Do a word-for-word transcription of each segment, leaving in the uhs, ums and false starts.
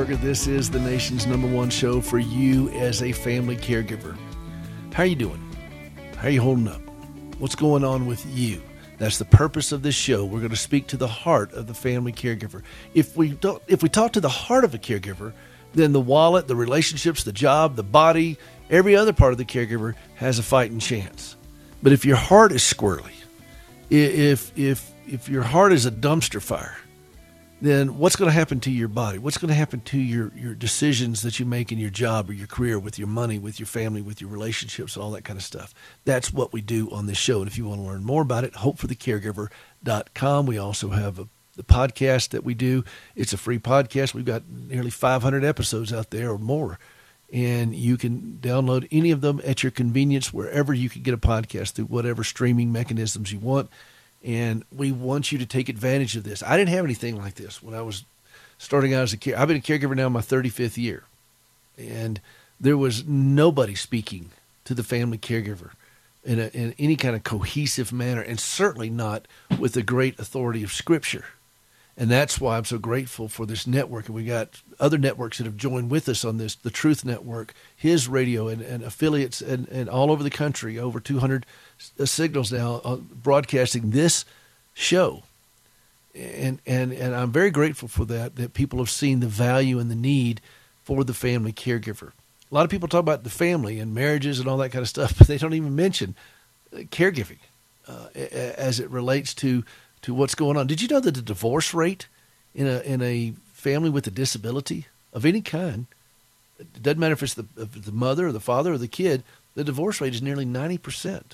Schamberger. This is the nation's number one show for you as a family caregiver. How are you doing? How are you holding up? What's going on with you? That's the purpose of this show. We're going to speak to the heart of the family caregiver. If we don't, if we talk to the heart of a caregiver, then the wallet, the relationships, the job, the body, every other part of the caregiver has a fighting chance. But if your heart is squirrely, if if if your heart is a dumpster fire, then what's going to happen to your body? What's going to happen to your, your decisions that you make in your job or your career, with your money, with your family, with your relationships, all that kind of stuff? That's what we do on this show. And if you want to learn more about it, hope for the caregiver dot com. We also have a, the podcast that we do. It's a free podcast. We've got nearly five hundred episodes out there or more. And you can download any of them at your convenience, wherever you can get a podcast, through whatever streaming mechanisms you want. And we want you to take advantage of this. I didn't have anything like this when I was starting out as a care. I've been a caregiver now in my thirty-fifth year. And there was nobody speaking to the family caregiver in, a, in any kind of cohesive manner, and certainly not with the great authority of Scripture. And that's why I'm so grateful for this network. And we got other networks that have joined with us on this, the Truth Network, his radio, and, and affiliates, and, and all over the country, over two hundred signals now uh, broadcasting this show. And, and, and I'm very grateful for that, that people have seen the value and the need for the family caregiver. A lot of people talk about the family and marriages and all that kind of stuff, but they don't even mention caregiving uh, as it relates to to what's going on. Did you know that the divorce rate in a in a family with a disability of any kind, it doesn't matter if it's the, if the mother or the father or the kid, the divorce rate is nearly ninety percent.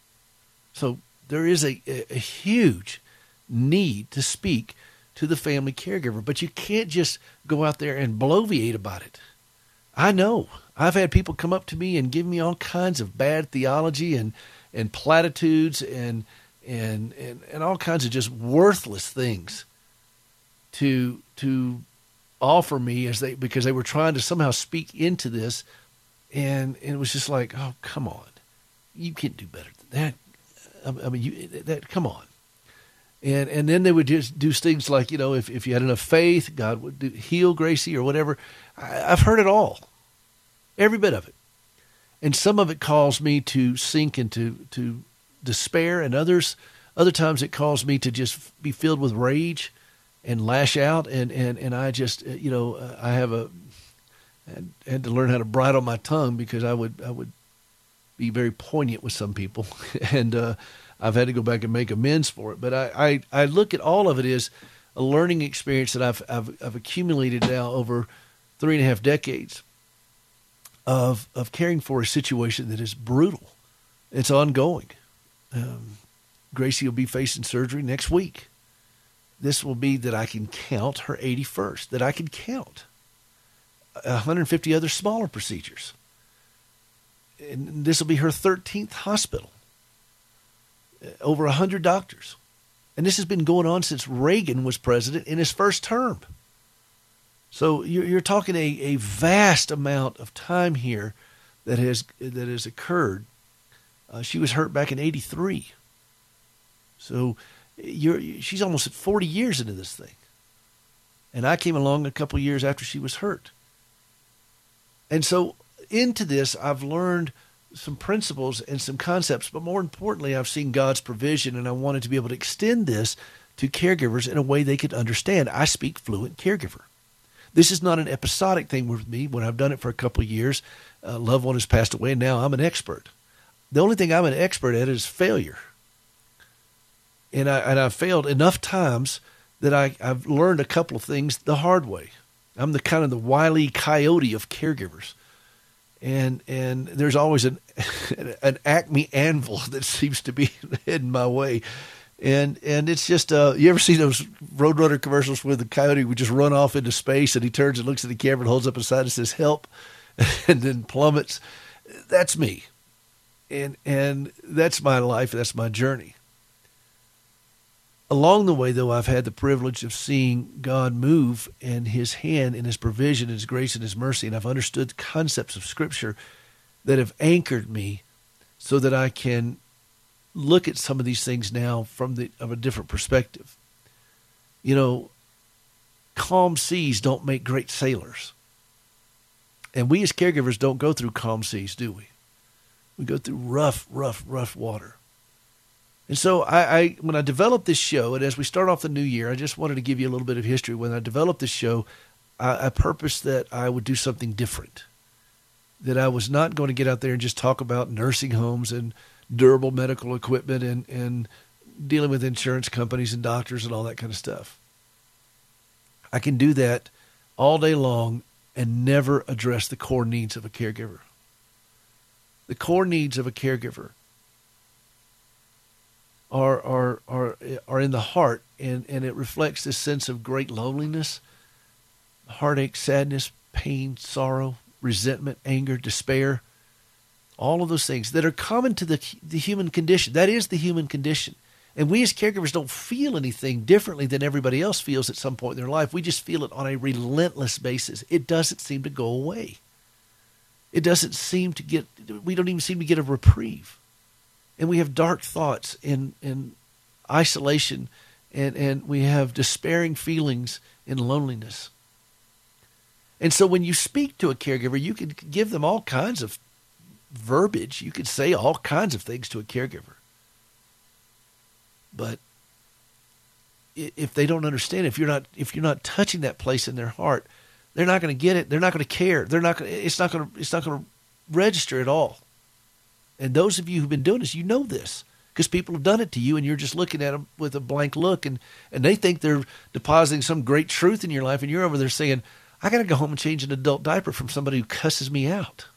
So there is a, a, a huge need to speak to the family caregiver, but you can't just go out there and bloviate about it. I know. I've had people come up to me and give me all kinds of bad theology and, and platitudes and And, and and all kinds of just worthless things to to offer me as they because they were trying to somehow speak into this, and, and it was just like, oh, come on, you can't do better than that. I, I mean, you that come on, and and then they would just do things like, you know, if if you had enough faith, God would do, heal Gracie or whatever. I, I've heard it all, every bit of it, and some of it caused me to sink into to. despair, and others, other times it caused me to just be filled with rage and lash out. And, and, and I just, you know, I have a, I had to learn how to bridle my tongue, because I would, I would be very poignant with some people. And, uh, I've had to go back and make amends for it. But I, I, I look at all of it as a learning experience that I've, I've, I've accumulated now over three and a half decades of, of caring for a situation that is brutal. It's ongoing. Um, Gracie will be facing surgery next week. This will be, that I can count, her eighty-first, that I can count one hundred fifty other smaller procedures. And this will be her thirteenth hospital, over one hundred doctors. And this has been going on since Reagan was president in his first term. So you're, you're talking a, a vast amount of time here that has, that has occurred. Uh, she was hurt back in eighty-three. So you're, she's almost at forty years into this thing. And I came along a couple of years after she was hurt. And so into this, I've learned some principles and some concepts, but more importantly, I've seen God's provision, and I wanted to be able to extend this to caregivers in a way they could understand. I speak fluent caregiver. This is not an episodic thing with me. When I've done it for a couple of years, a loved one has passed away, and now I'm an expert. The only thing I'm an expert at is failure. And, I, and I've failed enough times that I, I've learned a couple of things the hard way. I'm the kind of the Wile E. Coyote of caregivers. And and there's always an an Acme anvil that seems to be heading my way. And and it's just, uh, you ever see those Roadrunner commercials where the coyote would just run off into space and he turns and looks at the camera and holds up his sign and says, help, and then plummets? That's me. And and that's my life. That's my journey. Along the way, though, I've had the privilege of seeing God move and his hand and his provision, his grace and his mercy. And I've understood concepts of Scripture that have anchored me so that I can look at some of these things now from the of a different perspective. You know, calm seas don't make great sailors. And we as caregivers don't go through calm seas, do we? We go through rough, rough, rough water. And so I, I, when I developed this show, and as we start off the new year, I just wanted to give you a little bit of history. When I developed this show, I, I purposed that I would do something different, that I was not going to get out there and just talk about nursing homes and durable medical equipment and, and dealing with insurance companies and doctors and all that kind of stuff. I can do that all day long and never address the core needs of a caregiver. The core needs of a caregiver are are are are in the heart, and, and it reflects this sense of great loneliness, heartache, sadness, pain, sorrow, resentment, anger, despair, all of those things that are common to the the human condition. That is the human condition. And we as caregivers don't feel anything differently than everybody else feels at some point in their life. We just feel it on a relentless basis. It doesn't seem to go away. It doesn't seem to get, we don't even seem to get a reprieve. And we have dark thoughts and, and isolation, and, and we have despairing feelings and loneliness. And so when you speak to a caregiver, you can give them all kinds of verbiage. You could say all kinds of things to a caregiver. But if they don't understand, if you're not if you're not touching that place in their heart, they're not going to get it. They're not going to care. They're not going. It's not going to. It's not going to register at all. And those of you who've been doing this, you know this, because people have done it to you, and you're just looking at them with a blank look, and and they think they're depositing some great truth in your life, and you're over there saying, "I got to go home and change an adult diaper from somebody who cusses me out."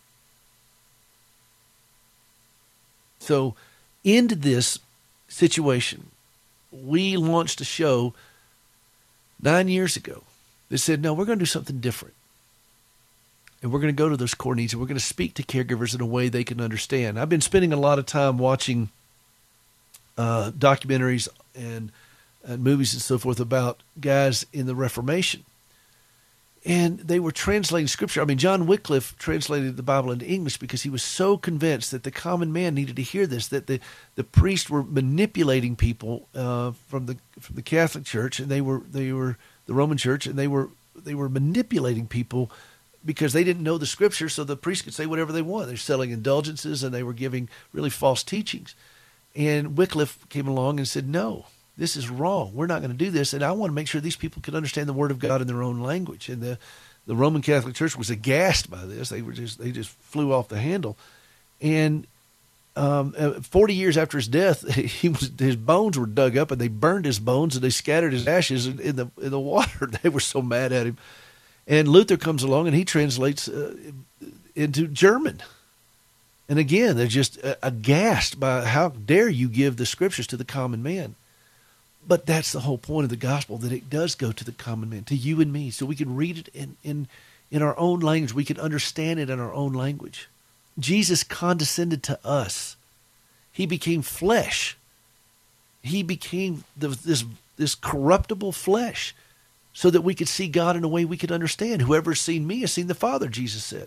So, into this situation, we launched a show nine years ago that said, no, we're going to do something different. And we're going to go to those core needs, and we're going to speak to caregivers in a way they can understand. I've been spending a lot of time watching uh, documentaries and, and movies and so forth about guys in the Reformation. And they were translating Scripture. I mean, John Wycliffe translated the Bible into English because he was so convinced that the common man needed to hear this, that the, the priests were manipulating people uh, from the from the Catholic Church, and they were they were the Roman Church, and they were they were manipulating people because they didn't know the Scripture, so the priests could say whatever they want. They're selling indulgences, and they were giving really false teachings. And Wycliffe came along and said, no, this is wrong. We're not going to do this. And I want to make sure these people can understand the Word of God in their own language. And the, the Roman Catholic Church was aghast by this. They were just they just flew off the handle. And um, forty years after his death, he was his bones were dug up, and they burned his bones, and they scattered his ashes in, in the in the water. They were so mad at him. And Luther comes along, and he translates uh, into German. And again, they're just aghast by how dare you give the Scriptures to the common man. But that's the whole point of the gospel, that it does go to the common man, to you and me, so we can read it in, in, in our own language. We can understand it in our own language. Jesus condescended to us. He became flesh. He became the, this, this corruptible flesh so that we could see God in a way we could understand. Whoever has seen me has seen the Father, Jesus said.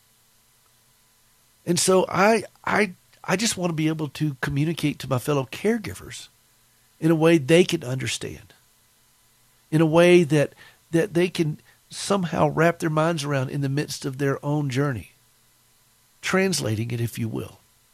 And so I, I, I just want to be able to communicate to my fellow caregivers in a way they can understand, in a way that that they can somehow wrap their minds around in the midst of their own journey, translating it, if you will,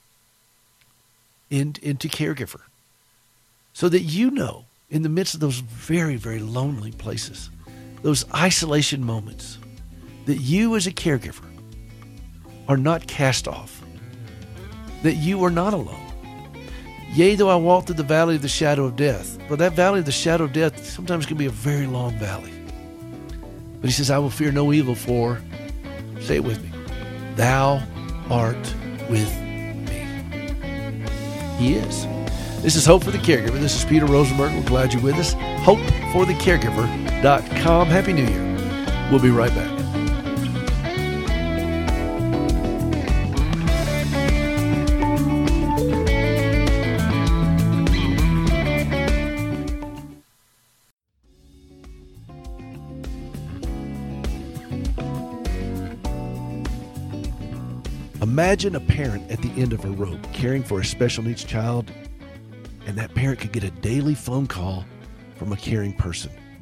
in, into caregiver, so that you know, in the midst of those very, very lonely places, those isolation moments, that you as a caregiver are not cast off, that you are not alone. Yea, though I walk through the valley of the shadow of death. But that valley of the shadow of death sometimes can be a very long valley. But he says, I will fear no evil, for, say it with me, thou art with me. He is. This is Hope for the Caregiver. This is Peter Rosenberg. We're glad you're with us. hope for the caregiver dot com. Happy New Year. We'll be right back. Imagine a parent at the end of a rope caring for a special needs child, and that parent could get a daily phone call from a caring person,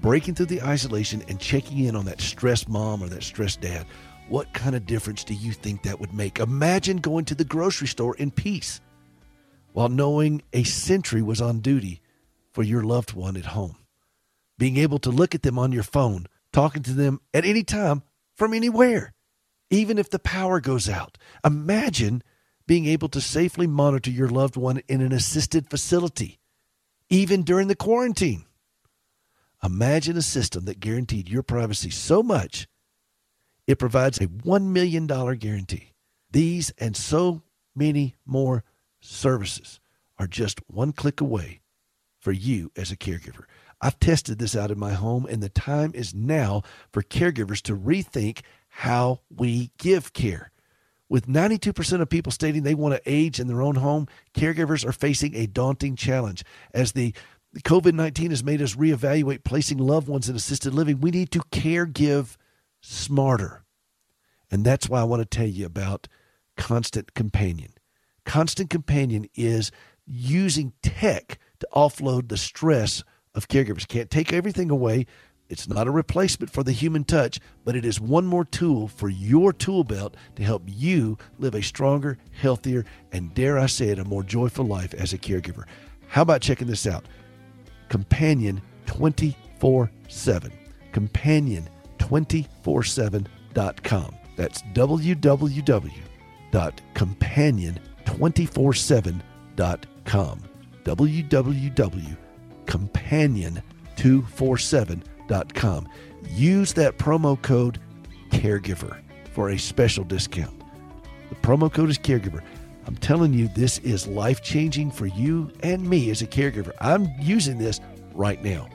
breaking through the isolation and checking in on that stressed mom or that stressed dad. What kind of difference do you think that would make? Imagine going to the grocery store in peace while knowing a sentry was on duty for your loved one at home. Being able to look at them on your phone, talking to them at any time from anywhere, even if the power goes out. Imagine being able to safely monitor your loved one in an assisted facility, even during the quarantine. Imagine a system that guaranteed your privacy so much it provides a one million dollars guarantee. These and so many more services are just one click away for you as a caregiver. I've tested this out in my home, and the time is now for caregivers to rethink how we give care. With ninety-two percent of people stating they want to age in their own home, caregivers are facing a daunting challenge. As the COVID nineteen has made us reevaluate placing loved ones in assisted living, we need to care give smarter. And that's why I want to tell you about Constant Companion. Constant Companion is using tech to offload the stress of caregivers. Can't take everything away. It's not a replacement for the human touch, but it is one more tool for your tool belt to help you live a stronger, healthier, and dare I say it, a more joyful life as a caregiver. How about checking this out? Companion twenty-four seven. Companion twenty-four seven dot com. That's w w w dot companion two four seven dot com. w w w dot companion two four seven dot com. Use that promo code caregiver for a special discount. The promo code is caregiver. I'm telling you, this is life-changing for you and me as a caregiver. I'm using this right now.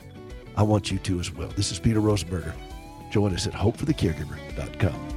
I want you to as well. This is Peter Rosenberger. Join us at hope for the caregiver dot com.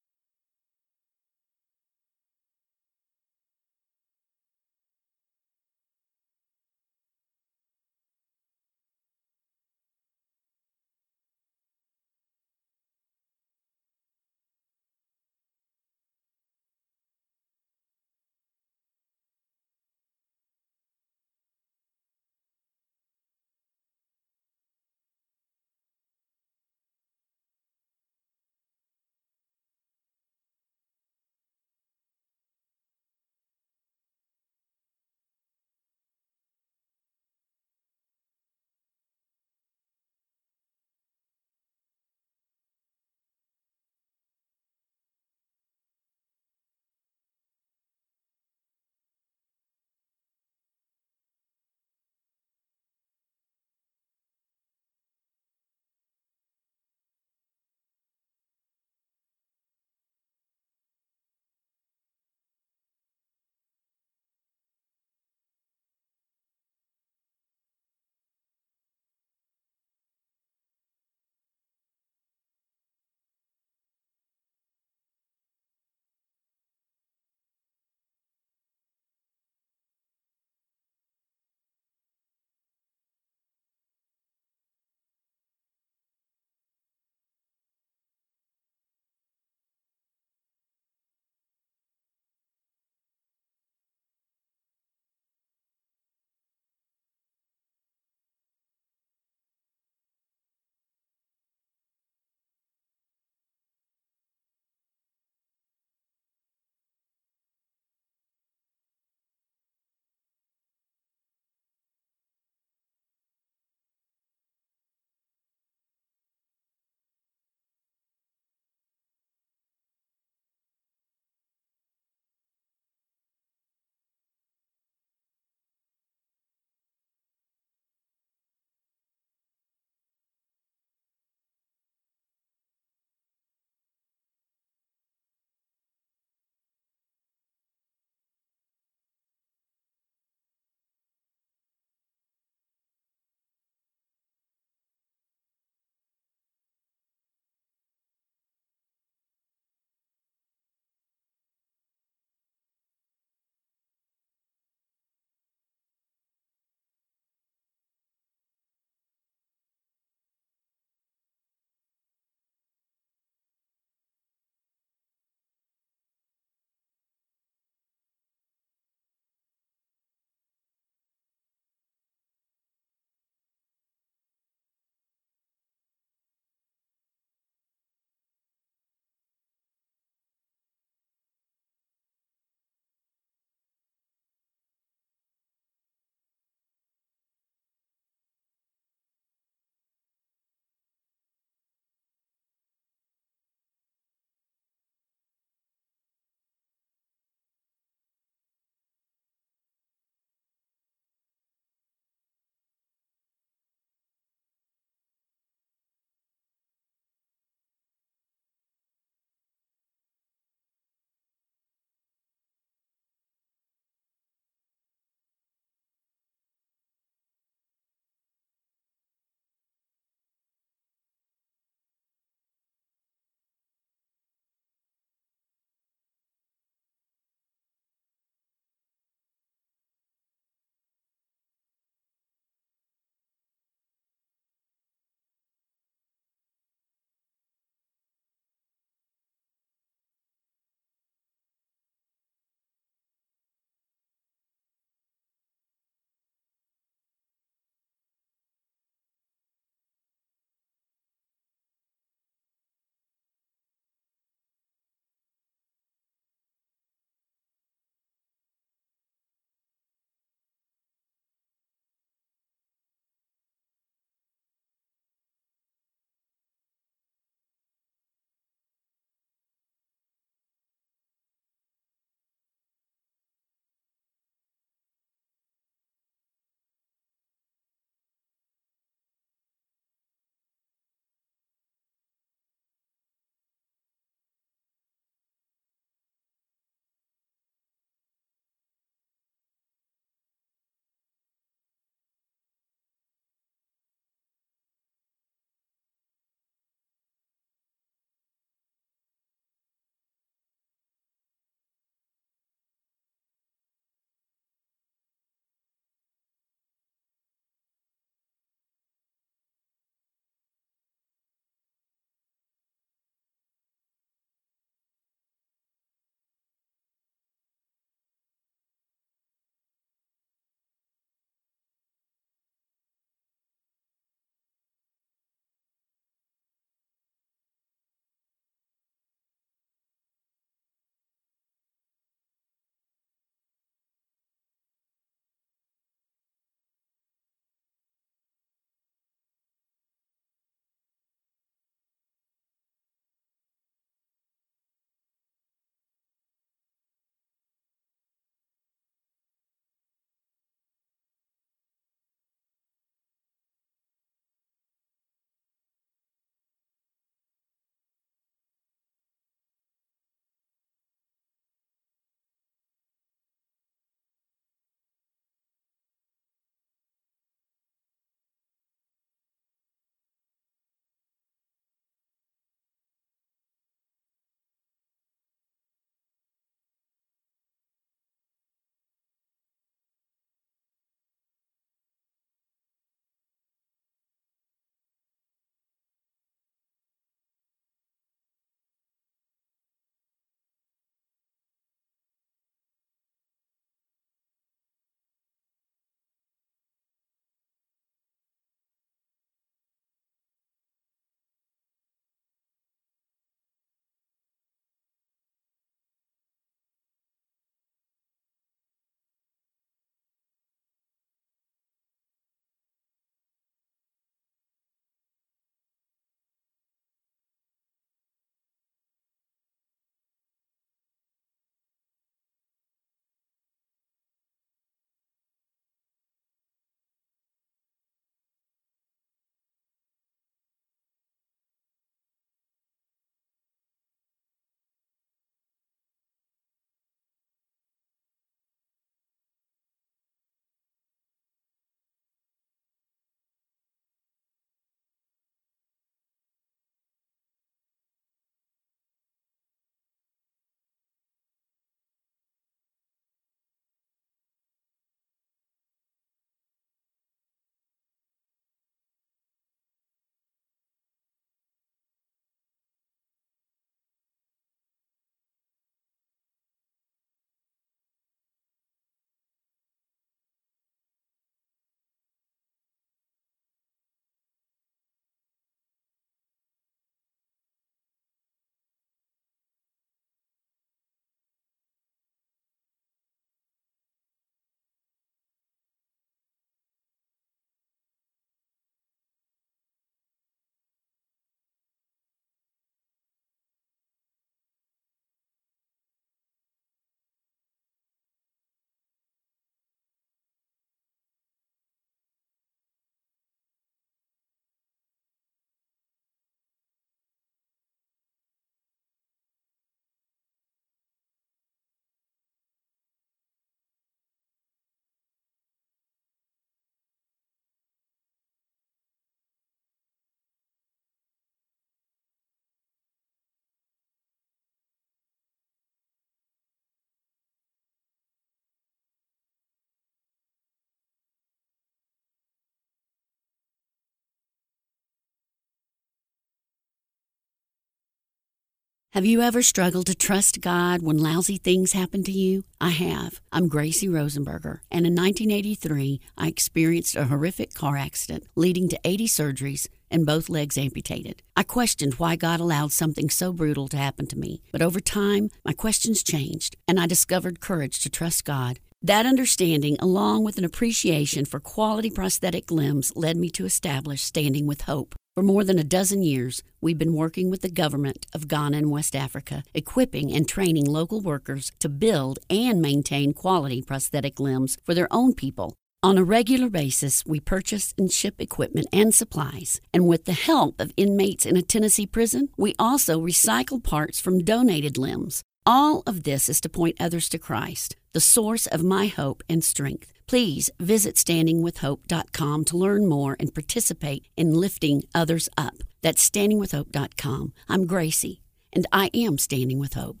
Have you ever struggled to trust God when lousy things happen to you? I have. I'm Gracie Rosenberger, and in nineteen eighty-three, I experienced a horrific car accident leading to eighty surgeries and both legs amputated. I questioned why God allowed something so brutal to happen to me, but over time, my questions changed, and I discovered courage to trust God. That understanding, along with an appreciation for quality prosthetic limbs, led me to establish Standing with Hope. For more than a dozen years, we've been working with the government of Ghana and West Africa, equipping and training local workers to build and maintain quality prosthetic limbs for their own people. On a regular basis, we purchase and ship equipment and supplies, and with the help of inmates in a Tennessee prison, we also recycle parts from donated limbs. All of this is to point others to Christ, the source of my hope and strength. Please visit standing with hope dot com to learn more and participate in lifting others up. That's standing with hope dot com. I'm Gracie, and I am Standing with Hope.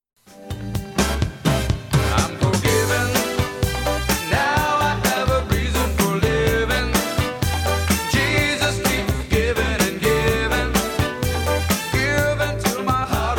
I'm forgiven. Now I have a reason for living. Jesus keeps giving and giving, giving till my heart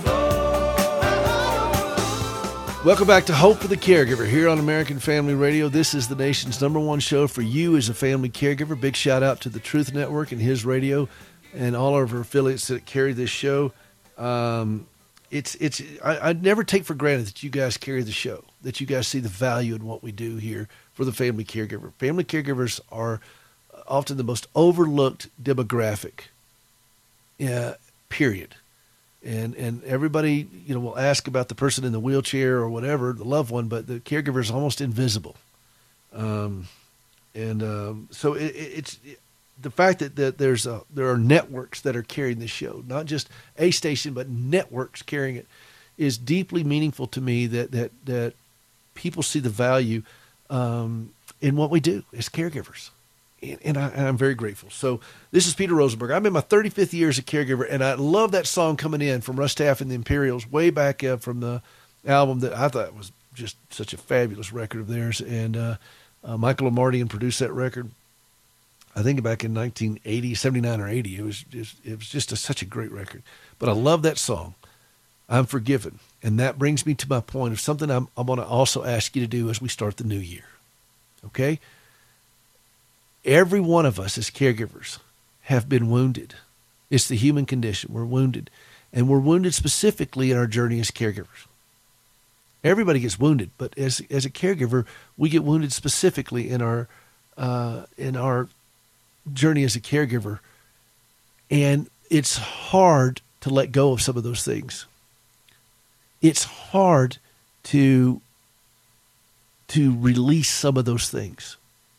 overflows. Welcome back to Hope for the Caregiver here on American Family Radio. This is the nation's number one show for you as a family caregiver. Big shout out to the Truth Network and His Radio and all of our affiliates that carry this show. Um, it's it's I, I never take for granted that you guys carry the show, that you guys see the value in what we do here for the family caregiver. Family caregivers are often the most overlooked demographic, uh, period. And and everybody, you know, will ask about the person in the wheelchair or whatever, the loved one, but the caregiver is almost invisible. Um, and um, so it, it's it, the fact that, that there's a, there are networks that are carrying this show, not just a station, but networks carrying it, is deeply meaningful to me. That that that people see the value um, in what we do as caregivers. And, I, and I'm very grateful. So this is Peter Rosenberg. I'm in my thirty-fifth year as a caregiver, and I love that song coming in from Russ Taff and the Imperials way back uh, from the album that I thought was just such a fabulous record of theirs. And uh, uh, Michael Amardian produced that record, I think back in nineteen eighty, seventy-nine or eighty. It was just, it was just a, such a great record. But I love that song, I'm Forgiven. And that brings me to my point of something I'm, I'm going to also ask you to do as we start the new year. Okay? Every one of us as caregivers have been wounded. It's the human condition. We're wounded. And we're wounded specifically in our journey as caregivers. Everybody gets wounded, but as as a caregiver, we get wounded specifically in our uh, in our journey as a caregiver. And it's hard to let go of some of those things. It's hard to to release some of those things.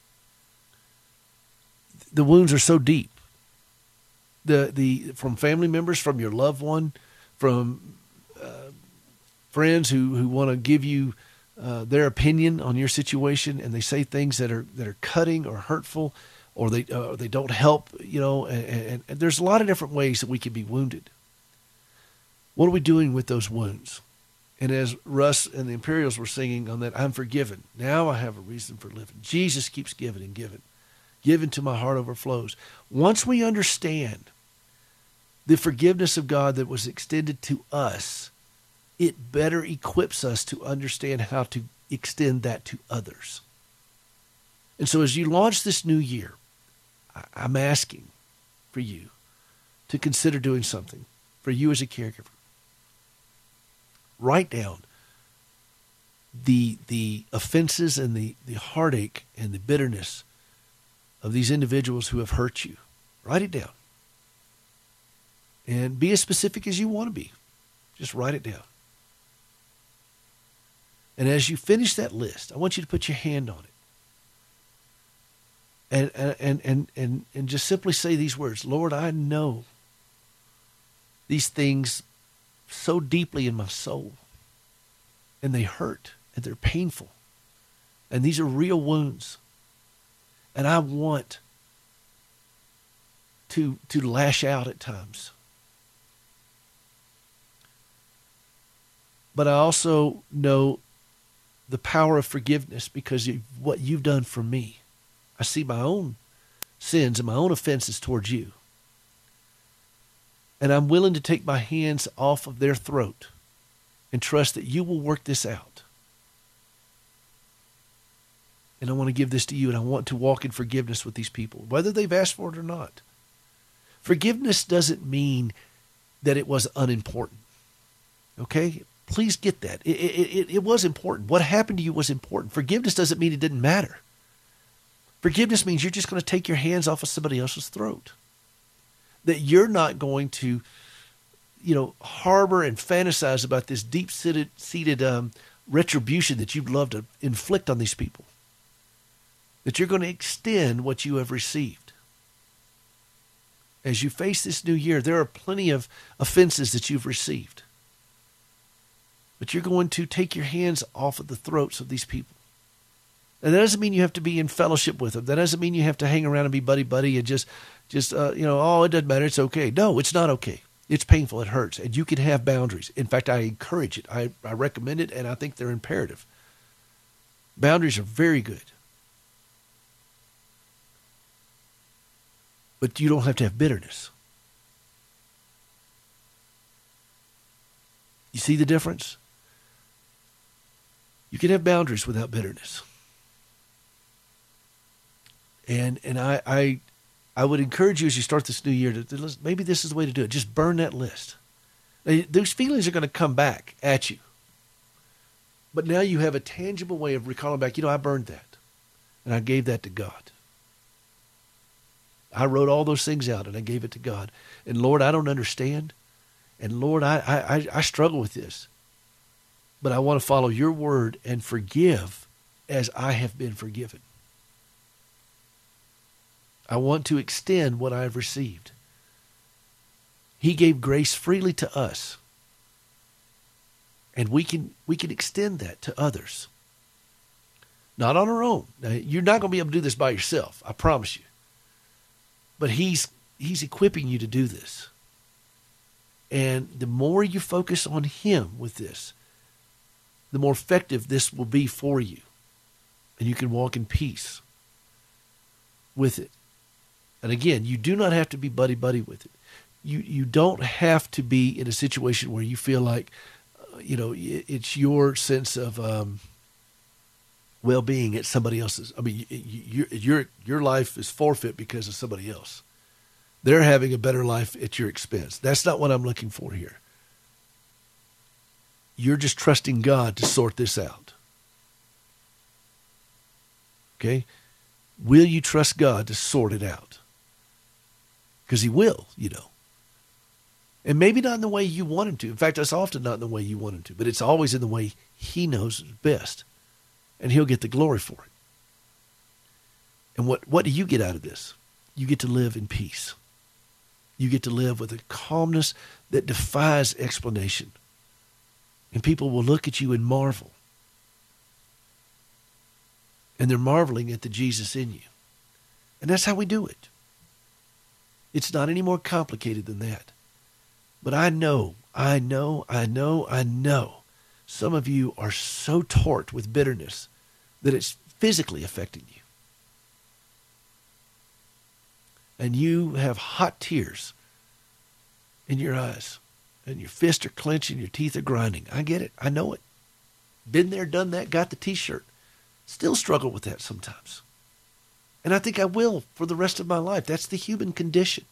The wounds are so deep. The the from family members, from your loved one, from uh, friends who, who want to give you uh, their opinion on your situation, and they say things that are that are cutting or hurtful, or they uh, they don't help. You know, and, and, and there's a lot of different ways that we can be wounded. What are we doing with those wounds? And as Russ and the Imperials were singing on that, I'm forgiven. Now I have a reason for living. Jesus keeps giving and giving. Given to my heart overflows. Once we understand the forgiveness of God that was extended to us, it better equips us to understand how to extend that to others. And so as you launch this new year, I'm asking for you to consider doing something for you as a caregiver. Write down the, the offenses and the, the heartache and the bitterness of these individuals who have hurt you. Write it down. And be as specific as you want to be. Just write it down. And as you finish that list, I want you to put your hand on it. And and and and, and just simply say these words, Lord, I know these things so deeply in my soul. And they hurt. And they're painful. And these are real wounds. And I want to, to lash out at times. But I also know the power of forgiveness because of what you've done for me. I see my own sins and my own offenses towards you. And I'm willing to take my hands off of their throat and trust that you will work this out. And I want to give this to you, and I want to walk in forgiveness with these people, whether they've asked for it or not. Forgiveness doesn't mean that it was unimportant. Okay? Please get that. It, it, it, it was important. What happened to you was important. Forgiveness doesn't mean it didn't matter. Forgiveness means you're just going to take your hands off of somebody else's throat. That you're not going to, you know, harbor and fantasize about this deep-seated seated, um, retribution that you'd love to inflict on these people. That you're going to extend what you have received. As you face this new year, there are plenty of offenses that you've received. But you're going to take your hands off of the throats of these people. And that doesn't mean you have to be in fellowship with them. That doesn't mean you have to hang around and be buddy-buddy and just, just uh, you know, oh, it doesn't matter, it's okay. No, it's not okay. It's painful, it hurts, and you can have boundaries. In fact, I encourage it. I, I recommend it, and I think they're imperative. Boundaries are very good. But you don't have to have bitterness. You see the difference? You can have boundaries without bitterness. And and I I, I would encourage you as you start this new year to, to maybe this is the way to do it. Just burn that list. Now, those feelings are going to come back at you. But now you have a tangible way of recalling back, you know, I burned that. And I gave that to God. I wrote all those things out and I gave it to God. And Lord, I don't understand. And Lord, I, I, I struggle with this. But I want to follow your word and forgive as I have been forgiven. I want to extend what I have received. He gave grace freely to us. And we can, we can extend that to others. Not on our own. Now, you're not going to be able to do this by yourself. I promise you. But he's he's equipping you to do this. And the more you focus on him with this, the more effective this will be for you. And you can walk in peace with it. And again, you do not have to be buddy-buddy with it. You you don't have to be in a situation where you feel like, uh, you know, it's your sense of um, well-being at somebody else's. I mean, you, you, your your life is forfeit because of somebody else. They're having a better life at your expense. That's not what I'm looking for here. You're just trusting God to sort this out. Okay? Will you trust God to sort it out? Because he will, you know. And maybe not in the way you want him to. In fact, it's often not in the way you want him to, but it's always in the way he knows is best. And he'll get the glory for it. And what, what do you get out of this? You get to live in peace. You get to live with a calmness that defies explanation. And people will look at you and marvel. And they're marveling at the Jesus in you. And that's how we do it. It's not any more complicated than that. But I know, I know, I know, I know some of you are so torqued with bitterness that it's physically affecting you. And you have hot tears in your eyes. And your fists are clenching, your teeth are grinding. I get it. I know it. Been there, done that, got the t-shirt. Still struggle with that sometimes. And I think I will for the rest of my life. That's the human condition.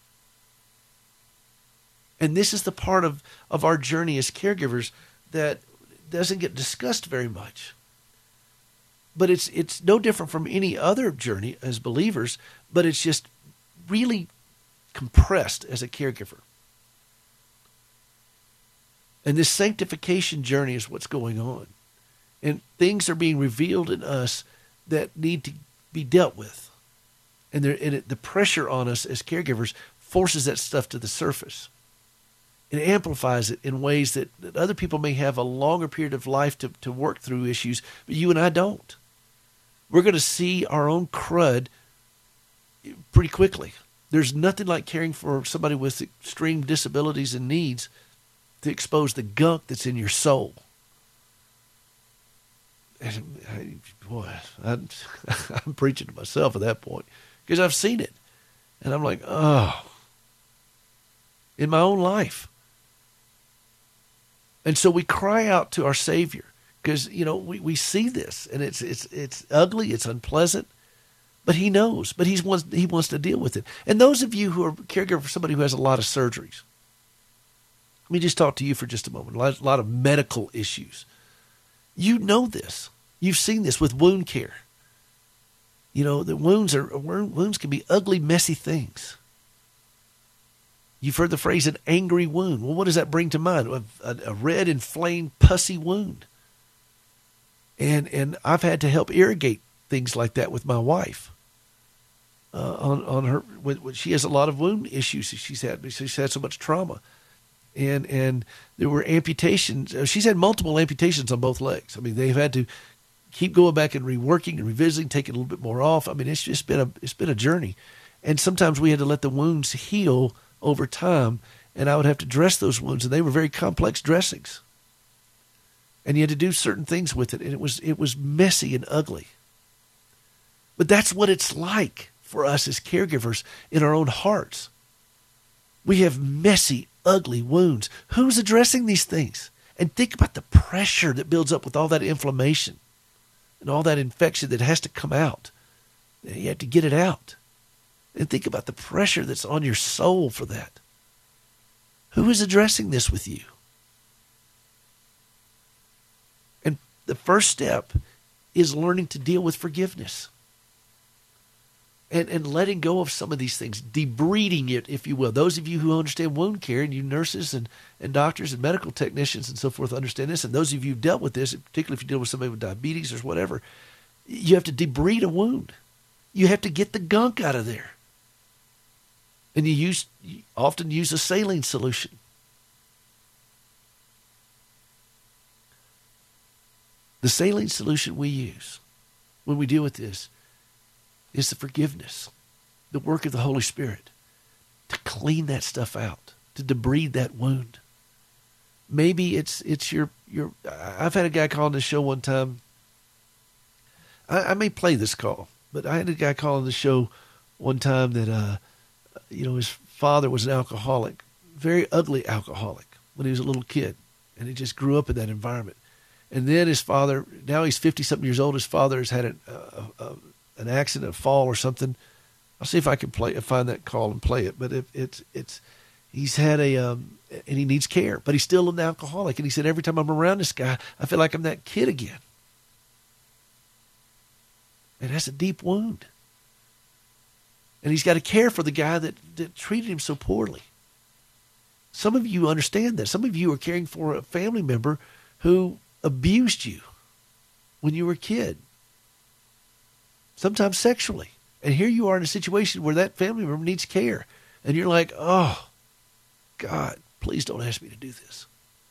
And this is the part of, of our journey as caregivers that doesn't get discussed very much. But it's it's no different from any other journey as believers, but it's just really compressed as a caregiver. And this sanctification journey is what's going on. And things are being revealed in us that need to be dealt with. And, there, and it, the pressure on us as caregivers forces that stuff to the surface. It amplifies it in ways that, that other people may have a longer period of life to, to work through issues, but you and I don't. We're going to see our own crud pretty quickly. There's nothing like caring for somebody with extreme disabilities and needs to expose the gunk that's in your soul. And I, boy, I, I'm preaching to myself at that point because I've seen it. And I'm like, oh. in my own life. And so we cry out to our Savior because, you know, we, we see this and it's it's it's ugly, it's unpleasant, but he knows, but he's wants, he wants to deal with it. And those of you who are caregiver for somebody who has a lot of surgeries, let me just talk to you for just a moment, a lot, a lot of medical issues. You know this. You've seen this with wound care. You know, the wounds are wounds can be ugly, messy things. You've heard the phrase an angry wound. Well, what does that bring to mind? A, a, a red, inflamed, pussy wound. And and I've had to help irrigate things like that with my wife. Uh, on on her, when, when she has a lot of wound issues. She's had she's had so much trauma, and and there were amputations. She's had multiple amputations on both legs. I mean, they've had to keep going back and reworking and revisiting, taking a little bit more off. I mean, it's just been a it's been a journey, and sometimes we had to let the wounds heal over time, and I would have to dress those wounds, and they were very complex dressings, and you had to do certain things with it, and it was it was messy and ugly. But that's what it's like for us as caregivers in our own hearts. We have messy, ugly wounds. Who's addressing these things? And think about the pressure that builds up with all that inflammation and all that infection that has to come out. You have to get it out. And think about the pressure that's on your soul for that. Who is addressing this with you? And the first step is learning to deal with forgiveness. And, and letting go of some of these things, debreeding it, if you will. Those of you who understand wound care, and you nurses and, and doctors and medical technicians and so forth understand this, and those of you who've dealt with this, particularly if you deal with somebody with diabetes or whatever, you have to debride a wound. You have to get the gunk out of there. And you use you often use a saline solution. The saline solution we use when we deal with this is the forgiveness, the work of the Holy Spirit to clean that stuff out, to debride that wound. Maybe it's it's your your. I've had a guy call on the show one time. I, I may play this call, but I had a guy call on the show one time that uh, you know his father was an alcoholic, very ugly alcoholic when he was a little kid, and he just grew up in that environment. And then his father, now he's fifty something years old. His father has had an, a, a, an accident, a fall or something. I'll see if I can play, find that call and play it. But it, it's, it's, he's had a, um, and he needs care, but he's still an alcoholic. And he said, every time I'm around this guy, I feel like I'm that kid again. And that's a deep wound. And he's got to care for the guy that, that treated him so poorly. Some of you understand that. Some of you are caring for a family member who abused you when you were a kid, sometimes sexually. And here you are in a situation where that family member needs care. And you're like, oh, God, please don't ask me to do this.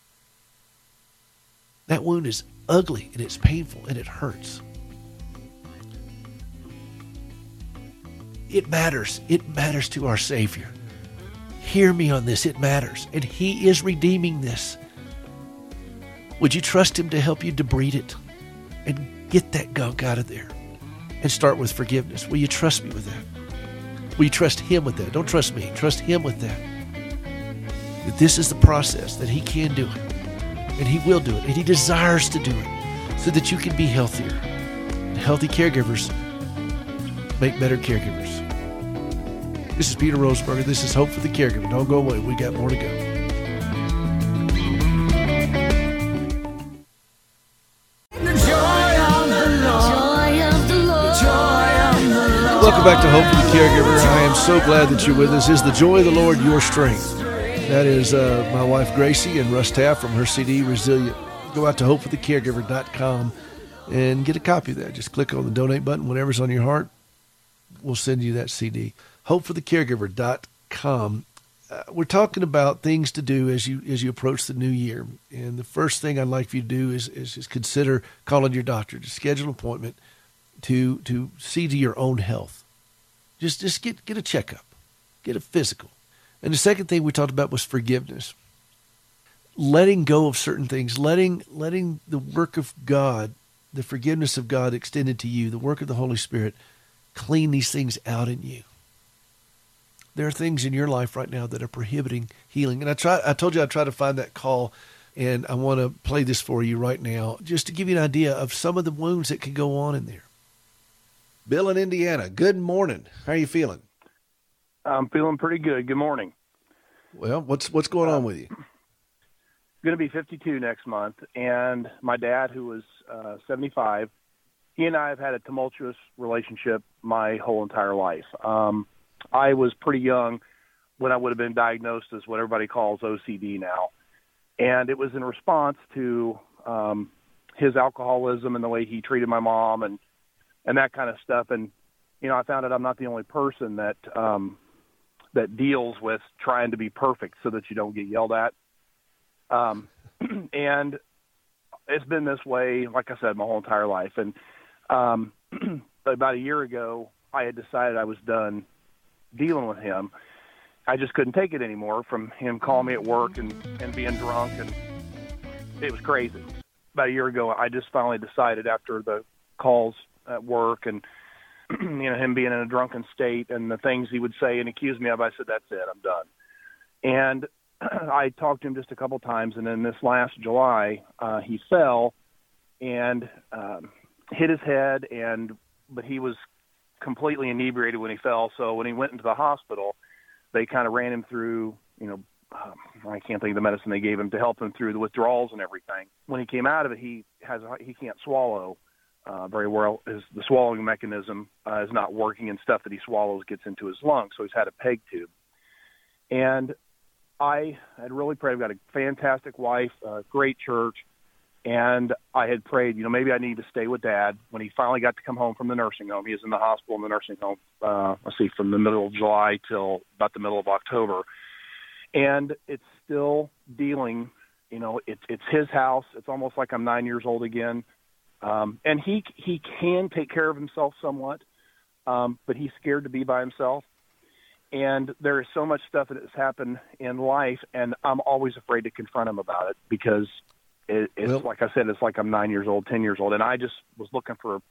That wound is ugly and it's painful and it hurts. It matters. It matters to our Savior. Hear me on this. It matters. And He is redeeming this. Would you trust Him to help you debride it and get that gunk out of there and start with forgiveness? Will you trust me with that? Will you trust Him with that? Don't trust me. Trust Him with that. That this is the process, that He can do it, and He will do it, and He desires to do it so that you can be healthier. And healthy caregivers make better caregivers. This is Peter Rosenberger. This is Hope for the Caregiver. Don't go away. We got more to go. Welcome back to Hope for the Caregiver. I am so glad that you're with us. Is the joy of the Lord your strength? That is uh, my wife Gracie and Russ Taff from her C D, Resilient. Go out to hope for the caregiver dot com and get a copy of that. Just click on the donate button, whatever's on your heart. We'll send you that C D. hope for the caregiver dot com. Uh, we're talking about things to do as you as you approach the new year. And the first thing I'd like for you to do is, is just consider calling your doctor to schedule an appointment to to see to your own health. Just just get, get a checkup, get a physical. And the second thing we talked about was forgiveness. Letting go of certain things, letting letting the work of God, the forgiveness of God extended to you, the work of the Holy Spirit, clean these things out in you. there are things in your life right now that are prohibiting healing. And I try, I told you I'd try to find that call, and I want to play this for you right now, just to give you an idea of some of the wounds that can go on in there. Bill in Indiana, good morning. How are you feeling? I'm feeling pretty good. Good morning. Well, what's what's going on with you? Going to be fifty-two next month, and my dad, who was uh, seventy-five, he and I have had a tumultuous relationship my whole entire life. Um, I was pretty young when I would have been diagnosed as what everybody calls O C D now, and it was in response to um, his alcoholism and the way he treated my mom and and that kind of stuff. And you know, I found out I'm not the only person that um, that deals with trying to be perfect so that you don't get yelled at. Um, and it's been this way, like I said, my whole entire life. And um, about a year ago, I had decided I was done dealing with him. I just couldn't take it anymore from him calling me at work and, and being drunk, and it was crazy. About a year ago, I just finally decided, after the calls at work and you know, him being in a drunken state and the things he would say and accuse me of, I said, that's it, I'm done. And I talked to him just a couple times, and then this last July, uh, he fell and um, hit his head, and but he was completely inebriated when he fell. So when he went into the hospital, they kind of ran him through, you know, um, I can't think of the medicine they gave him to help him through the withdrawals and everything. When he came out of it, he has he can't swallow uh, very well. His, the swallowing mechanism uh, is not working, and stuff that he swallows gets into his lungs. So he's had a peg tube, and I had really prayed. I've got a fantastic wife, a great church, and I had prayed, you know, maybe I need to stay with Dad. When he finally got to come home from the nursing home, he was in the hospital in the nursing home, uh, let's see, from the middle of July till about the middle of October. And it's still dealing, you know, it's it's his house. It's almost like I'm nine years old again. Um, and he he can take care of himself somewhat, um, but he's scared to be by himself. And there is so much stuff that has happened in life, and I'm always afraid to confront him about it because it, it's well, like I said, it's like I'm nine years old, ten years old, and I just was looking for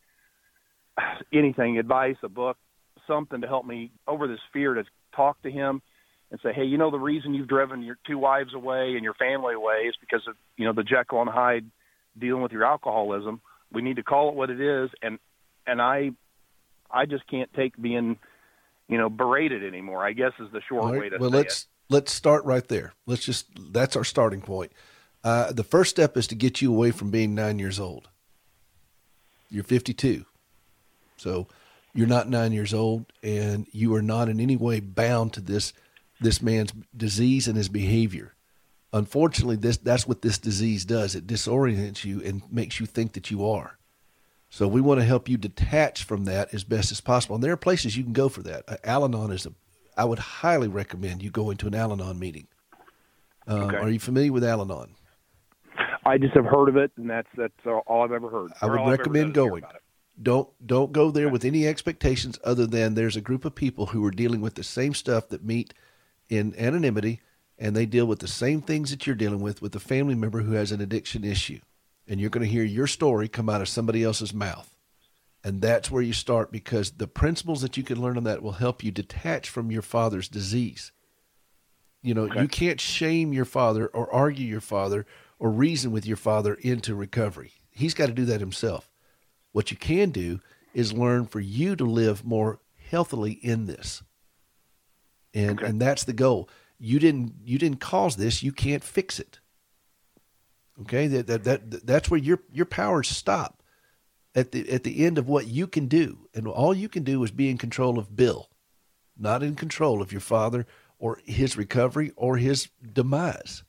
anything, advice, a book, something to help me over this fear, to talk to him and say, hey, you know, the reason you've driven your two wives away and your family away is because of, you know, the Jekyll and Hyde dealing with your alcoholism. We need to call it what it is, and and I, I just can't take being, you know, berated anymore, I guess, is the short right. way to well, say let's, it. Let's start right there. Let's just, that's our starting point. Uh, the first step is to get you away from being nine years old. You're fifty-two. So you're not nine years old, and you are not in any way bound to this, this man's disease and his behavior. Unfortunately, this, that's what this disease does. It disorients you and makes you think that you are. So we want to help you detach from that as best as possible. And there are places you can go for that. Uh, Al-Anon is a, I would highly recommend you go into an Al-Anon meeting. Um, Okay. Are you familiar with Al-Anon? I just have heard of it, and that's that's all I've ever heard. I Or would all I've ever recommend done is hear going. about it. Don't, don't go there with any expectations other than there's a group of people who are dealing with the same stuff that meet in anonymity, and they deal with the same things that you're dealing with, with a family member who has an addiction issue. And you're going to hear your story come out of somebody else's mouth. And that's where you start, because the principles that you can learn on that will help you detach from your father's disease. You know, Okay. you can't shame your father or argue your father or reason with your father into recovery. He's got to do that himself. What you can do is learn for you to live more healthily in this. And, Okay. and that's the goal. You didn't, you didn't cause this. You can't fix it. Okay. That, that, that, that's where your, your powers stop at the, at the end of what you can do. And all you can do is be in control of Bill, not in control of your father or his recovery or his demise.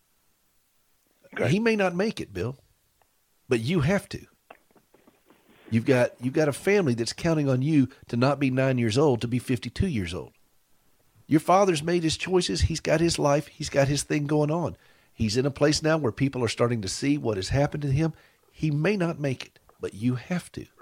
Okay. He may not make it, Bill, but you have to. You've got, you've got a family that's counting on you to not be nine years old, to be fifty-two years old. Your father's made his choices. He's got his life. He's got his thing going on. He's in a place now where people are starting to see what has happened to him. He may not make it, but you have to.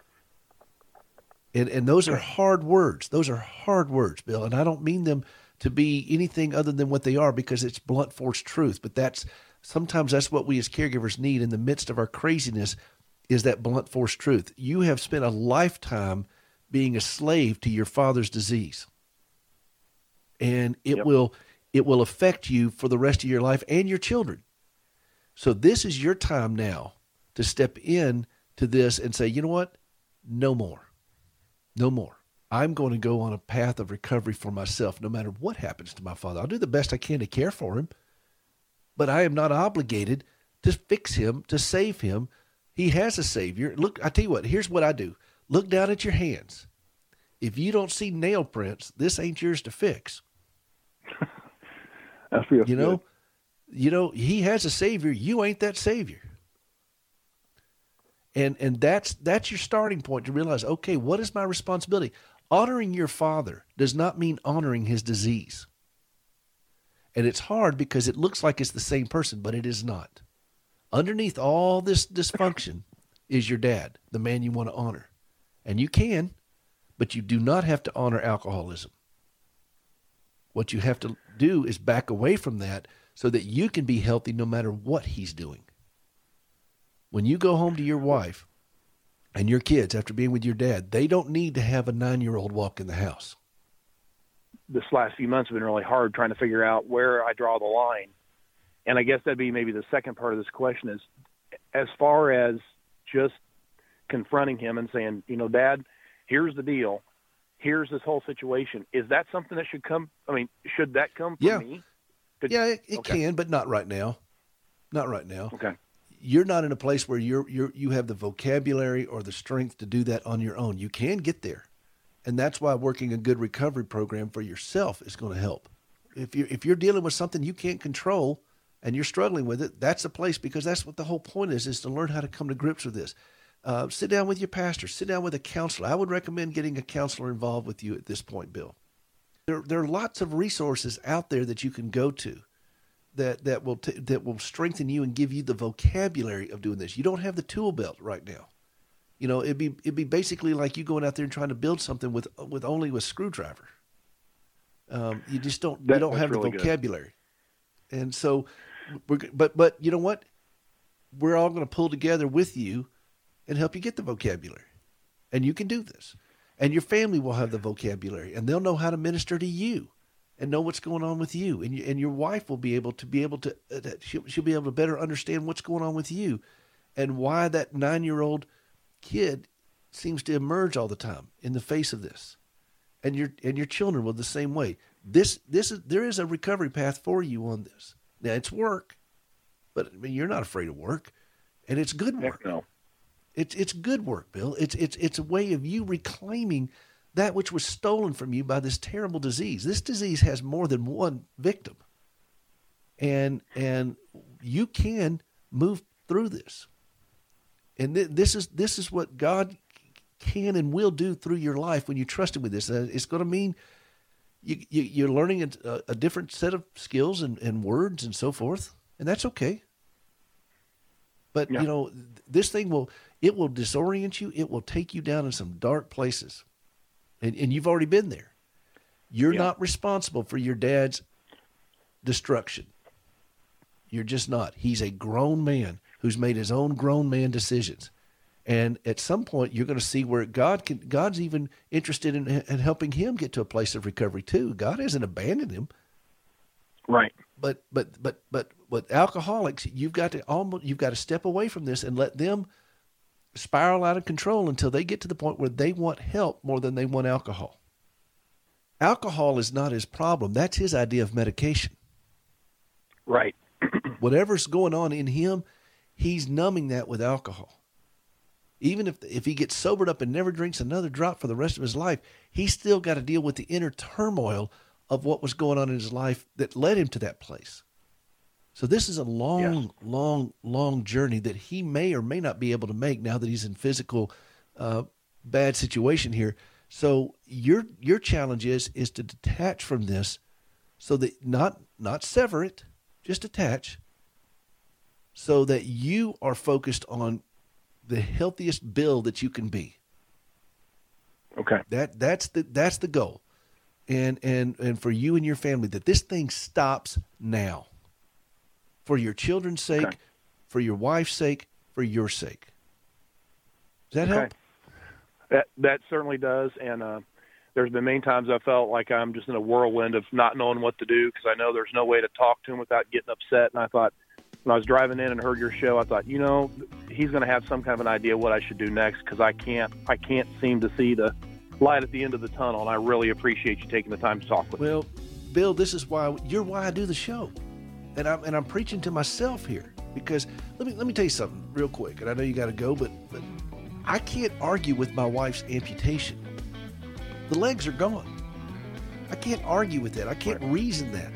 And and those are hard words. Those are hard words, Bill. And I don't mean them to be anything other than what they are, because it's blunt force truth. But that's sometimes that's what we as caregivers need in the midst of our craziness, is that blunt force truth. You have spent a lifetime being a slave to your father's disease. and it Yep. will it will affect you for the rest of your life and your children. So this is your time now to step in to this and say, you know what? No more. No more. I'm going to go on a path of recovery for myself no matter what happens to my father. I'll do the best I can to care for him, but I am not obligated to fix him, to save him. He has a Savior. Look, I tell you what, here's what I do. Look down at your hands. If you don't see nail prints, this ain't yours to fix. That's real You know, good. you know, he has a Savior. You ain't that Savior. And and that's that's your starting point to realize, okay, what is my responsibility? Honoring your father does not mean honoring his disease. And it's hard because it looks like it's the same person, but it is not. Underneath all this dysfunction is your dad, the man you want to honor. And you can, but you do not have to honor alcoholism. What you have to do is back away from that so that you can be healthy no matter what he's doing. When you go home to your wife and your kids after being with your dad, they don't need to have a nine-year-old walk in the house. This last few months have been really hard trying to figure out where I draw the line. And I guess that'd be maybe the second part of this question is, as far as just confronting him and saying, you know, Dad, here's the deal. Here's this whole situation. Is that something that should come? I mean, should that come from Yeah. me? Could- Yeah, it, it Okay. can, but not right now. Not right now. Okay. You're not in a place where you're you're you have the vocabulary or the strength to do that on your own. You can get there, and that's why working a good recovery program for yourself is going to help. If you if you're dealing with something you can't control and you're struggling with it, that's a place, because that's what the whole point is: is to learn how to come to grips with this. Uh, sit down with your pastor. Sit down with a counselor. I would recommend getting a counselor involved with you at this point, Bill. There there are lots of resources out there that you can go to that that will t- that will strengthen you and give you the vocabulary of doing this. You don't have the tool belt right now. You know, it'd be it'd be basically like you going out there and trying to build something with with only a screwdriver. Um, you just don't you That- don't that's have the really good. vocabulary, and so we're g- but but you know what? We're all going to pull together with you and help you get the vocabulary, and you can do this, and your family will have the vocabulary, and they'll know how to minister to you and know what's going on with you, and you, and your wife will be able to be able to uh, she'll, she'll be able to better understand what's going on with you and why that nine-year-old kid seems to emerge all the time in the face of this, and your and your children will the same way. This this is there is a recovery path for you on this. Now it's work, but I mean, you're not afraid of work, and it's good work. Heck no. It's it's good work, Bill. It's it's it's a way of you reclaiming that which was stolen from you by this terrible disease. This disease has more than one victim, and and you can move through this. And th- this is this is what God can and will do through your life when you trust Him with this. Uh, it's going to mean you, you you're learning a, a different set of skills and, and words and so forth, and that's okay. But Yeah. you know, th- this thing will it will disorient you. It will take you down in some dark places, and and you've already been there. You're Yeah. not responsible for your dad's destruction. You're just not. He's a grown man who's made his own grown man decisions. And at some point, you're going to see where God can. God's even interested in, in helping him get to a place of recovery too. God hasn't abandoned him. Right. But but but but with alcoholics, you've got to almost you've got to step away from this and let them spiral out of control until they get to the point where they want help more than they want alcohol. Alcohol is not his problem. That's his idea of medication. Right. Whatever's going on in him, he's numbing that with alcohol. Even if if he gets sobered up and never drinks another drop for the rest of his life, he's still got to deal with the inner turmoil of what was going on in his life that led him to that place. So this is a long, Yes. long, long journey that he may or may not be able to make now that he's in physical uh, bad situation here. So your your challenge is is to detach from this, so that not not sever it, just detach, so that you are focused on the healthiest Bill that you can be. Okay. That that's the that's the goal, and and and for you and your family, that this thing stops now, for your children's sake, Okay. for your wife's sake, for your sake. Does that Okay. help? That that certainly does, and uh, There's been many times I felt like I'm just in a whirlwind of not knowing what to do because I know there's no way to talk to him without getting upset. And I thought, when I was driving in and heard your show, I thought, you know, he's going to have some kind of an idea what I should do next because I can't, I can't seem to see the light at the end of the tunnel. And I really appreciate you taking the time to talk with me. Well, Bill, this is why you're why I do the show, and I'm and I'm preaching to myself here because let me let me tell you something real quick. And I know you got to go, but but I can't argue with my wife's amputation. The legs are gone. I can't argue with that. I can't reason that.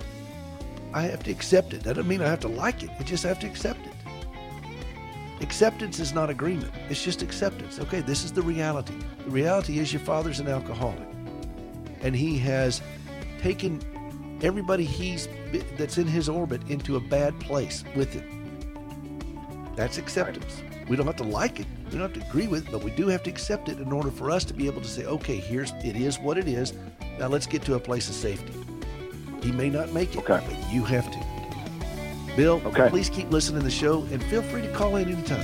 I have to accept it. That doesn't mean I have to like it. I just have to accept it. Acceptance is not agreement. It's just acceptance. Okay, this is the reality. The reality is your father's an alcoholic, and he has taken everybody he's that's in his orbit into a bad place with him. That's acceptance. We don't have to like it. We don't have to agree with it, but we do have to accept it in order for us to be able to say, okay, here's it is what it is. Now let's get to a place of safety. He may not make it, Okay. but you have to. Bill, Okay. please keep listening to the show and feel free to call in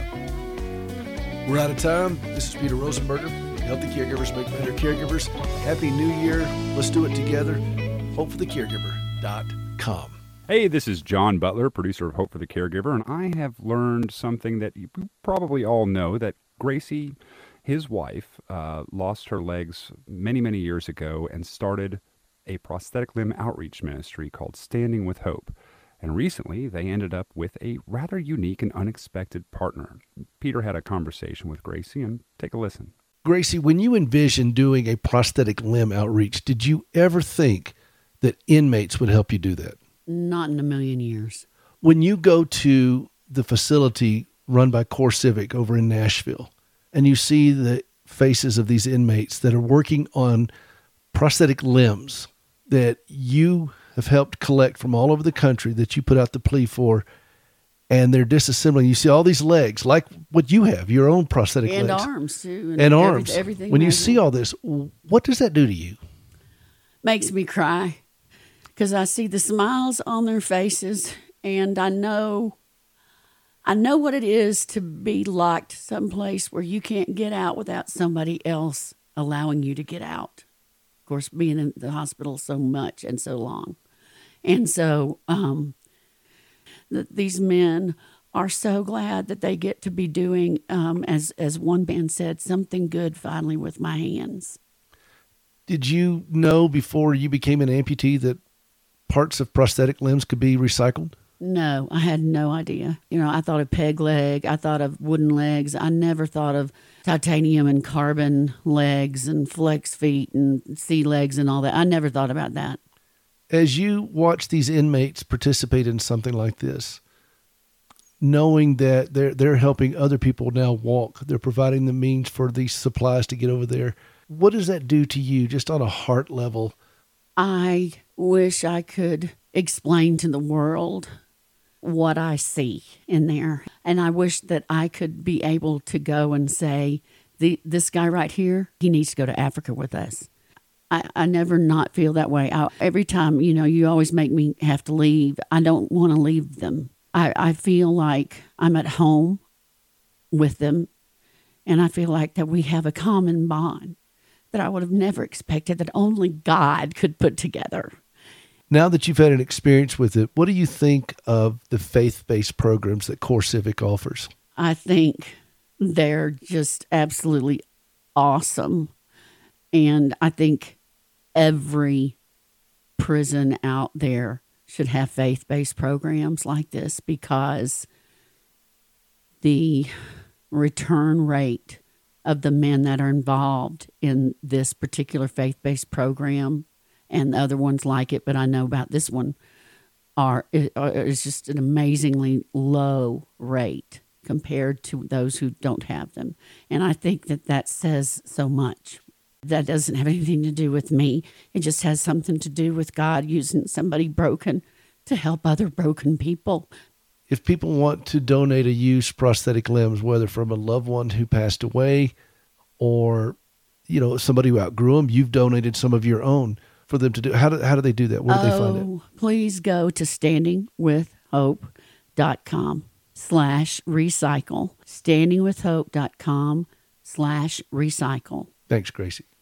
anytime. We're out of time. This is Peter Rosenberger. Healthy caregivers make better caregivers. Happy New Year. Let's do it together. hope for the caregiver dot com. Hey, this is John Butler, producer of Hope for the Caregiver, and I have learned something that you probably all know, that Gracie, his wife, uh, lost her legs many, many years ago and started a prosthetic limb outreach ministry called Standing with Hope. And recently, they ended up with a rather unique and unexpected partner. Peter had a conversation with Gracie, and take a listen. Gracie, when you envisioned doing a prosthetic limb outreach, did you ever think that inmates would help you do that? Not in a million years. When you go to the facility run by Core Civic over in Nashville, and you see the faces of these inmates that are working on prosthetic limbs that you have helped collect from all over the country, that you put out the plea for, and they're disassembling. You see all these legs, like what you have, your own prosthetic And legs. arms, too. And every- arms. Everything. When you has see it. all this, what does that do to you? Makes me cry because I see the smiles on their faces, and I know, I know what it is to be locked someplace where you can't get out without somebody else allowing you to get out. Of course, being in the hospital so much and so long. And so um, th- these men are so glad that they get to be doing, um, as, as one man said, something good finally with my hands. Did you know before you became an amputee that parts of prosthetic limbs could be recycled? No, I had no idea. You know, I thought of peg leg. I thought of wooden legs. I never thought of titanium and carbon legs and flex feet and sea legs and all that. I never thought about that. As you watch these inmates participate in something like this, knowing that they're they're helping other people now walk, they're providing the means for these supplies to get over there, what does that do to you just on a heart level? I wish I could explain to the world what I see in there. And I wish that I could be able to go and say, the, this guy right here, he needs to go to Africa with us. I, I never not feel that way. I, every time, you know, you always make me have to leave. I don't want to leave them. I, I feel like I'm at home with them, and I feel like that we have a common bond that I would have never expected, that only God could put together. Now that you've had an experience with it, what do you think of the faith-based programs that Core Civic offers? I think they're just absolutely awesome. And I think every prison out there should have faith-based programs like this, because the return rate of the men that are involved in this particular faith-based program and the other ones like it, but I know about this one, are is just an amazingly low rate compared to those who don't have them. And I think that that says so much. That doesn't have anything to do with me. It just has something to do with God using somebody broken to help other broken people. If people want to donate a used prosthetic limbs, whether from a loved one who passed away or, you know, somebody who outgrew them, you've donated some of your own for them to do. How do, how do they do that? Where do they find it? Oh, please go to standing with hope dot com slash recycle. standing with hope dot com slash recycle. Thanks, Gracie.